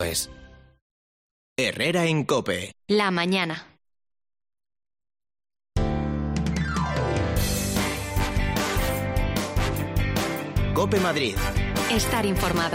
Pues Herrera en COPE. La mañana. COPE Madrid. Estar informado.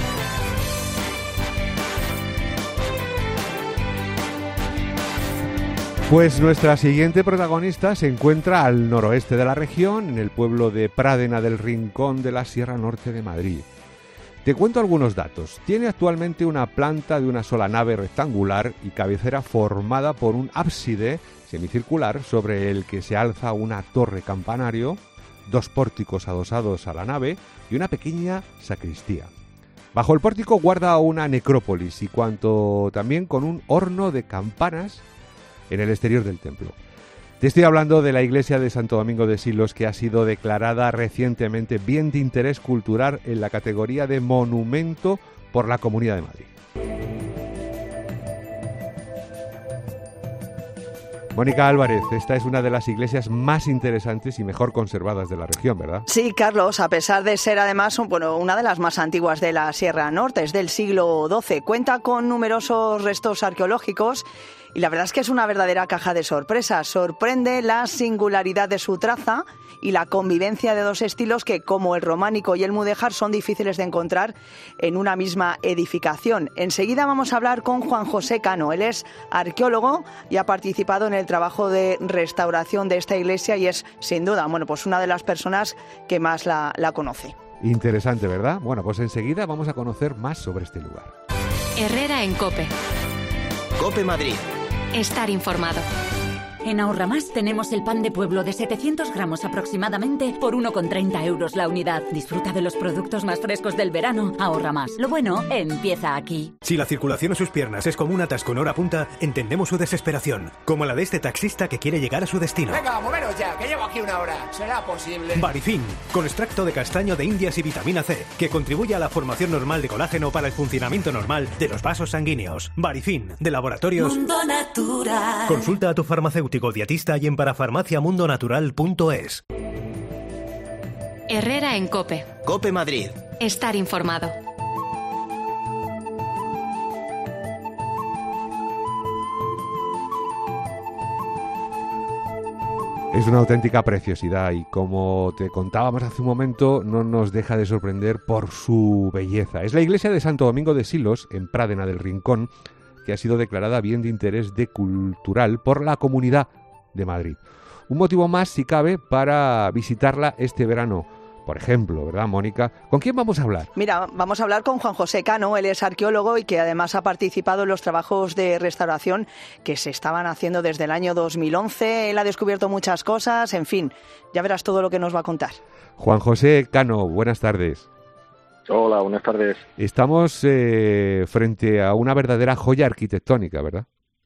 Pues nuestra siguiente protagonista se encuentra al noroeste de la región, en el pueblo de Pradena del Rincón de la Sierra Norte de Madrid. Te cuento algunos datos. Tiene actualmente una planta de una sola nave rectangular y cabecera formada por un ábside semicircular sobre el que se alza una torre campanario, 2 pórticos adosados a la nave y una pequeña sacristía. Bajo el pórtico guarda una necrópolis y cuanto también con un horno de campanas en el exterior del templo. Te estoy hablando de la iglesia de Santo Domingo de Silos, que ha sido declarada recientemente Bien de Interés Cultural en la categoría de Monumento por la Comunidad de Madrid. Mónica Álvarez, esta es una de las iglesias más interesantes y mejor conservadas de la región, ¿verdad? Sí, Carlos, a pesar de ser además una de las más antiguas de la Sierra Norte, es del siglo XII. Cuenta con numerosos restos arqueológicos y la verdad es que es una verdadera caja de sorpresas. Sorprende la singularidad de su traza y la convivencia de 2 estilos que, como el románico y el mudéjar, son difíciles de encontrar en una misma edificación. Enseguida vamos a hablar con Juan José Cano. Él es arqueólogo y ha participado en el trabajo de restauración de esta iglesia y es, sin duda, pues una de las personas que más la conoce. Interesante, ¿verdad? Bueno, pues enseguida vamos a conocer más sobre este lugar. Herrera en COPE. COPE Madrid. Estar informado. En Ahorramás tenemos el pan de pueblo de 700 gramos aproximadamente por 1,30 € la unidad. Disfruta de los productos más frescos del verano. Ahorramás. Lo bueno empieza aquí. Si la circulación en sus piernas es como un atasco en hora punta, entendemos su desesperación, como la de este taxista que quiere llegar a su destino. Venga, moveros ya, que llevo aquí 1 hora. ¿Será posible? Barifin, con extracto de castaño de indias y vitamina C, que contribuye a la formación normal de colágeno para el funcionamiento normal de los vasos sanguíneos. Barifin, de Laboratorios Mundo Natural. Consulta a tu farmacéutico dietista y en parafarmaciamundonatural.es. Herrera en COPE. COPE Madrid. Estar informado. Es una auténtica preciosidad y, como te contábamos hace un momento, no nos deja de sorprender por su belleza. Es la iglesia de Santo Domingo de Silos, en Pradena del Rincón, que ha sido declarada Bien de Interés Cultural por la Comunidad de Madrid. Un motivo más, si cabe, para visitarla este verano. Por ejemplo, ¿verdad, Mónica? ¿Con quién vamos a hablar? Mira, vamos a hablar con Juan José Cano. Él es arqueólogo y que además ha participado en los trabajos de restauración que se estaban haciendo desde el año 2011. Él ha descubierto muchas cosas, en fin, ya verás todo lo que nos va a contar. Juan José Cano, buenas tardes. Hola, buenas tardes. Estamos frente a una verdadera joya arquitectónica, ¿verdad?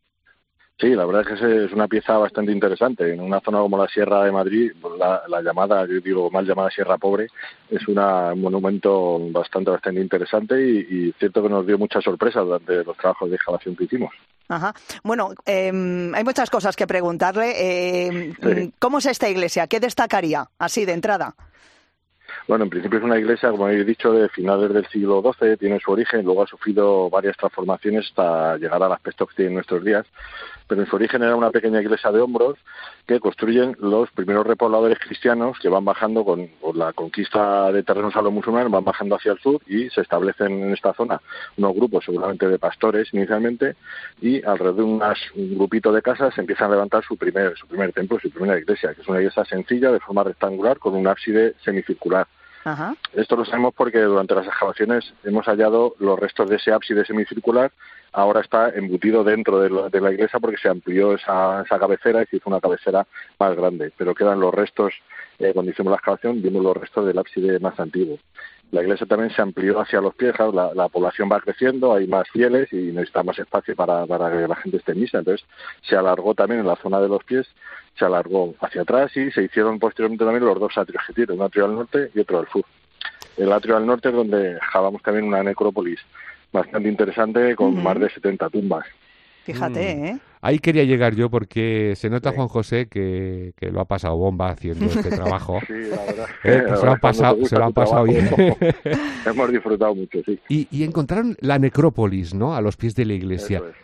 Sí, la verdad es que es una pieza bastante interesante. En una zona como la Sierra de Madrid, la llamada, yo digo mal llamada Sierra Pobre, es un monumento bastante interesante y cierto que nos dio muchas sorpresas durante los trabajos de excavación que hicimos. Ajá. Bueno, hay muchas cosas que preguntarle. Sí. ¿Cómo es esta iglesia? ¿Qué destacaría, así de entrada? Bueno, en principio es una iglesia, como habéis dicho, de finales del siglo XII, tiene su origen, luego ha sufrido varias transformaciones hasta llegar al aspecto que tiene en nuestros días, pero en su origen era una pequeña iglesia de hombros que construyen los primeros repobladores cristianos que van bajando con la conquista de terrenos a los musulmanes, van bajando hacia el sur y se establecen en esta zona unos grupos seguramente de pastores inicialmente y alrededor de un grupito de casas se empiezan a levantar su primer templo, su primera iglesia, que es una iglesia sencilla de forma rectangular con un ábside semicircular. Ajá. Esto lo sabemos porque durante las excavaciones hemos hallado los restos de ese ábside semicircular. Ahora está embutido dentro de la iglesia porque se amplió esa cabecera y se hizo una cabecera más grande. Pero quedan los restos, cuando hicimos la excavación, vimos los restos del ábside más antiguo. La iglesia también se amplió hacia los pies, claro, la población va creciendo, hay más fieles y necesita más espacio para que la gente esté en misa. Entonces se alargó también en la zona de los pies, se alargó hacia atrás y se hicieron posteriormente también los 2 atrios que tiene, un atrio al norte y otro al sur. El atrio al norte es donde excavamos también una necrópolis bastante interesante con más de 70 tumbas. Fíjate, ¿eh? Ahí quería llegar yo porque se nota, Sí. Juan José, que lo ha pasado bomba haciendo este trabajo. Sí, la verdad. Que se lo han pasado bien. Hemos disfrutado mucho, sí. Y encontraron la necrópolis, ¿no? A los pies de la iglesia. Eso es.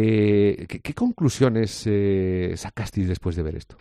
¿Qué conclusiones sacasteis después de ver esto?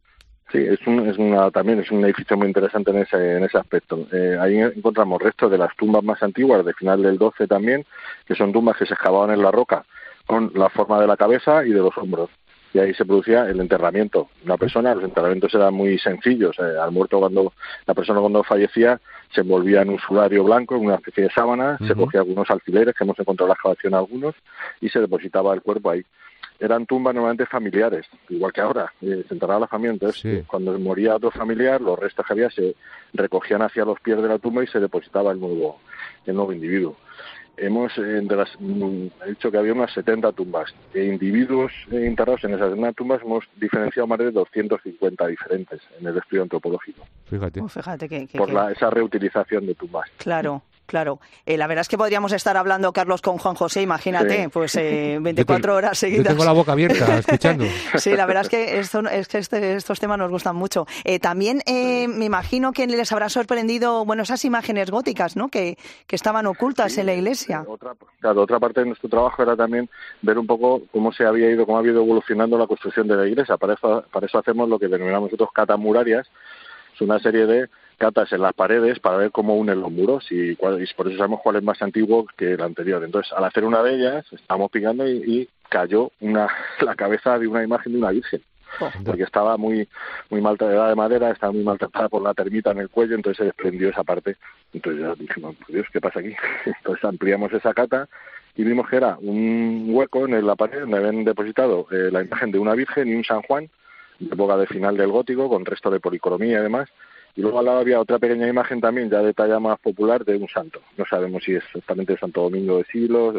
Sí, también es un edificio muy interesante en ese aspecto. Ahí encontramos restos de las tumbas más antiguas, de final del 12 también, que son tumbas que se excavaban en la roca con la forma de la cabeza y de los hombros. Y ahí se producía el enterramiento de una persona. Los enterramientos eran muy sencillos. Al muerto, la persona cuando fallecía, se envolvía en un sudario blanco, en una especie de sábana, se cogía algunos alfileres, que hemos encontrado en la excavación algunos, y se depositaba el cuerpo ahí. Eran tumbas normalmente familiares, igual que ahora, se enterraba la familia. Entonces, Sí. cuando moría otro familiar, los restos que había se recogían hacia los pies de la tumba y se depositaba el nuevo individuo. He dicho que había unas 70 tumbas. Individuos enterrados en esas 70 tumbas hemos diferenciado más de 250 diferentes en el estudio antropológico, Fíjate. Fíjate que esa reutilización de tumbas. Claro. La verdad es que podríamos estar hablando, Carlos, con Juan José, imagínate, Sí. pues 24 horas Yo seguidas. tengo la boca abierta escuchando. Sí, la verdad es que estos temas nos gustan mucho. También me imagino que les habrá sorprendido, esas imágenes góticas, ¿no? Que estaban ocultas en la iglesia. Otra parte de nuestro trabajo era también ver un poco cómo ha ido evolucionando la construcción de la iglesia. Para eso hacemos lo que denominamos nosotros catas murarias. Es una serie de catas en las paredes para ver cómo unen los muros y por eso sabemos cuál es más antiguo que el anterior. Entonces, al hacer una de ellas, estábamos picando y cayó la cabeza de una imagen de una virgen. Porque estaba muy maltratada de madera, estaba muy maltratada por la termita en el cuello, entonces se desprendió esa parte. Entonces ya dijimos, Dios, ¿qué pasa aquí? Entonces ampliamos esa cata y vimos que era un hueco en la pared donde habían depositado la imagen de una virgen y un San Juan, de época de final del gótico, con resto de policromía y demás. Y luego al lado había otra pequeña imagen también, ya de talla más popular, de un santo. No sabemos si es exactamente Santo Domingo de Silos,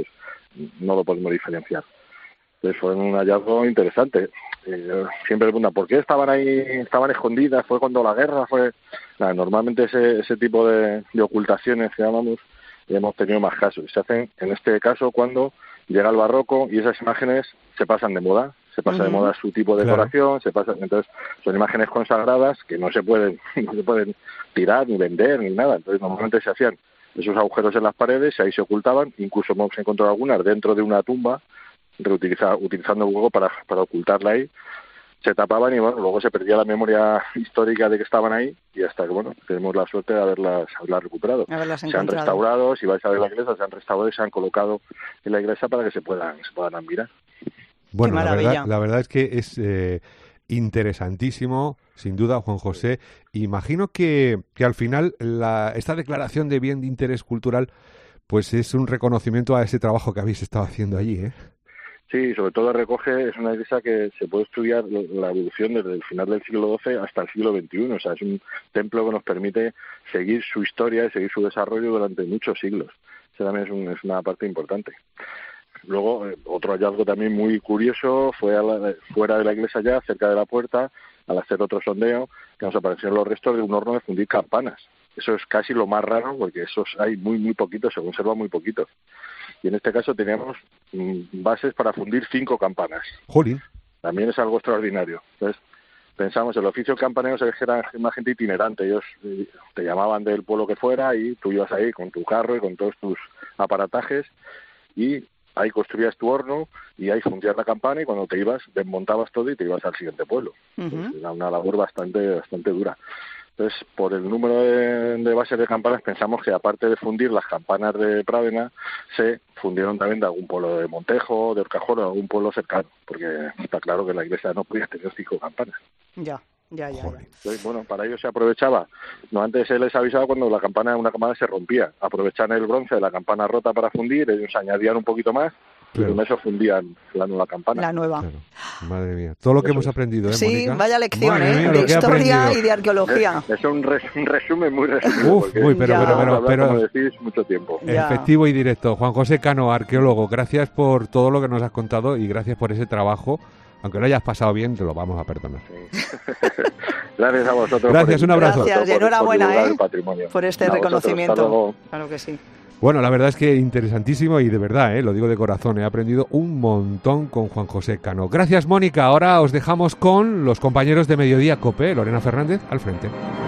no lo podemos diferenciar. Entonces fue un hallazgo interesante. Siempre preguntan, ¿por qué estaban ahí, estaban escondidas? ¿Fue cuando la guerra? Normalmente ese tipo de ocultaciones que llamamos, hemos tenido más casos. Se hacen, en este caso, cuando llega el barroco y esas imágenes se pasan de moda. Se pasa de moda su tipo de decoración, entonces son imágenes consagradas que no se pueden tirar ni vender ni nada. Entonces normalmente se hacían esos agujeros en las paredes y ahí se ocultaban. Incluso hemos encontrado algunas dentro de una tumba, utilizando el hueco para ocultarla ahí. Se tapaban y luego se perdía la memoria histórica de que estaban ahí y hasta que tenemos la suerte de haberlas recuperado. Se han restaurado, si vais a ver la iglesia, se han restaurado y se han colocado en la iglesia para que se puedan admirar. Bueno, la verdad es que es interesantísimo, sin duda, Juan José. Imagino que al final esta declaración de bien de interés cultural pues es un reconocimiento a ese trabajo que habéis estado haciendo allí, ¿eh? Sí, sobre todo es una iglesia que se puede estudiar la evolución desde el final del siglo XII hasta el siglo XXI. O sea, es un templo que nos permite seguir su historia y seguir su desarrollo durante muchos siglos. Eso también es una parte importante. Luego, otro hallazgo también muy curioso fue fuera de la iglesia ya, cerca de la puerta, al hacer otro sondeo, que nos aparecieron los restos de un horno de fundir campanas. Eso es casi lo más raro, porque esos hay muy poquitos, se conservan muy poquitos. Y en este caso teníamos bases para fundir 5 campanas. ¡Jolín! También es algo extraordinario. Entonces, pensamos, el oficio campanero se era una gente itinerante. Ellos te llamaban del pueblo que fuera y tú ibas ahí con tu carro y con todos tus aparatajes y ahí construías tu horno y ahí fundías la campana y cuando te ibas desmontabas todo y te ibas al siguiente pueblo. Entonces, era una labor bastante dura. Entonces, por el número de bases de campanas, pensamos que aparte de fundir las campanas de Prádena, se fundieron también de algún pueblo de Montejo, de Orcajón o de algún pueblo cercano, porque está claro que la iglesia no podía tener 5 campanas. Ya. Entonces, para ello se aprovechaba. No, antes se les avisaba cuando una campana se rompía. Aprovechaban el bronce de la campana rota para fundir, ellos añadían un poquito más. Claro. Y con eso fundían la nueva campana. La nueva. Claro. Madre mía. Todo lo que hemos aprendido, ¿eh, sí, Mónica? Vaya lección, mía, de historia y de arqueología. Es un resumen muy resumido. Pero como decís, mucho tiempo. Efectivo y directo. Juan José Cano, arqueólogo, gracias por todo lo que nos has contado y gracias por ese trabajo. Aunque lo hayas pasado bien, te lo vamos a perdonar. Sí. Gracias a vosotros. Gracias, un abrazo. Gracias y enhorabuena por el patrimonio. por este reconocimiento. Claro que sí. Bueno, la verdad es que interesantísimo y de verdad, lo digo de corazón, he aprendido un montón con Juan José Cano. Gracias, Mónica. Ahora os dejamos con los compañeros de Mediodía COPE, Lorena Fernández al frente.